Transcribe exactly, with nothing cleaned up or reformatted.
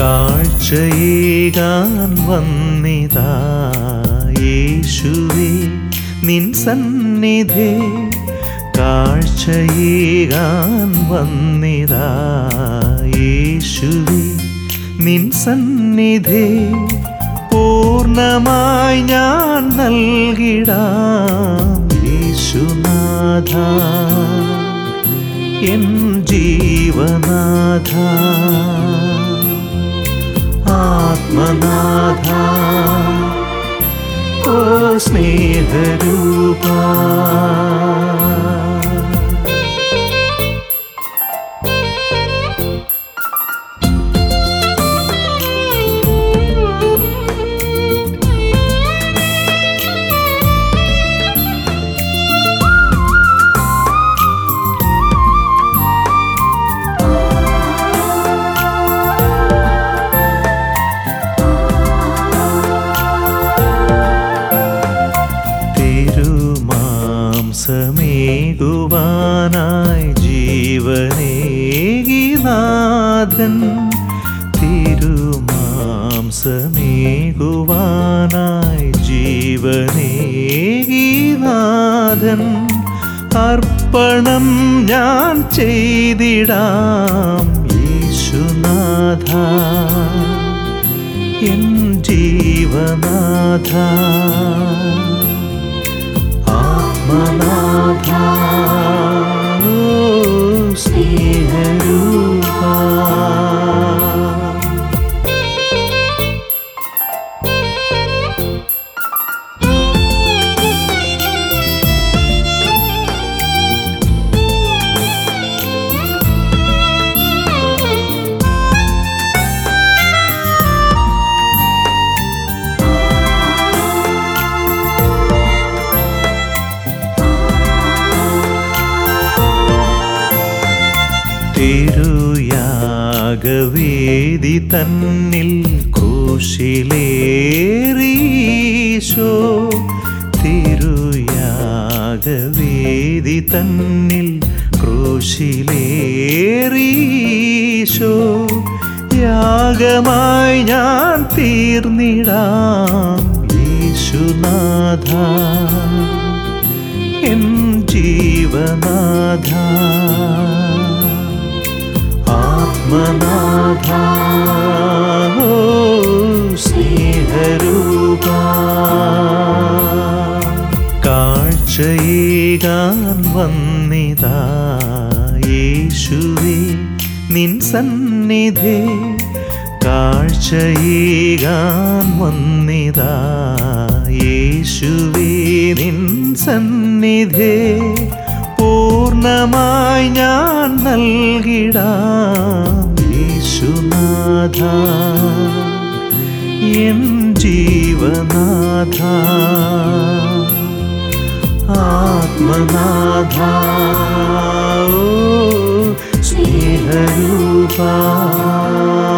കാഴ്ചയേകാൻ വന്നിതാ യേശുവേ നിൻ സന്നിധി, കാഴ്ചയേകാൻ വന്നിതാ യേശുവേ നിൻ സന്നിധി, പൂർണ്ണമായി ഞാൻ നൽകിടാം യേശുനാഥ എൻ ജീവനാഥ, ആത്മനാഥ ഓ സ്നേഹരൂപ. സമേകുവാനായി ജീവനേകി നാഥൻ, തിരുമാംസമേകുവാനായി ജീവനേകി നാഥൻ, അർപ്പണം ഞാൻ ചെയ്തിടാം യേശുനാഥ എൻ ജീവനാഥ, ആത്മനാഥ ഓ സ്നേഹരൂപ. തിരുയാഗവേദി തന്നിൽ ക്രൂശിലേറീശോ, തിരുയാഗവേദി തന്നിൽ ക്രൂശിലേറീശോ, യാഗമായി ഞാൻ തീർന്നിടാം യേശുനാഥ എൻ ജീവനാഥ, ആത്മനാഥ ഓ സ്നേഹരൂപ. കാഴ്ചയേകാൻ വന്നിതാ യേശുവേ നിൻ സന്നിധി, കാഴ്ചയേകാൻ വന്നിതാ യേശുവേ നിൻ സന്നിധി, പൂർണ്ണമായി ഞാൻ നൽകിടാം യേശുനാഥ എൻ ജീവനാഥ, ആത്മനാഥ ഓ സ്നേഹരൂപ.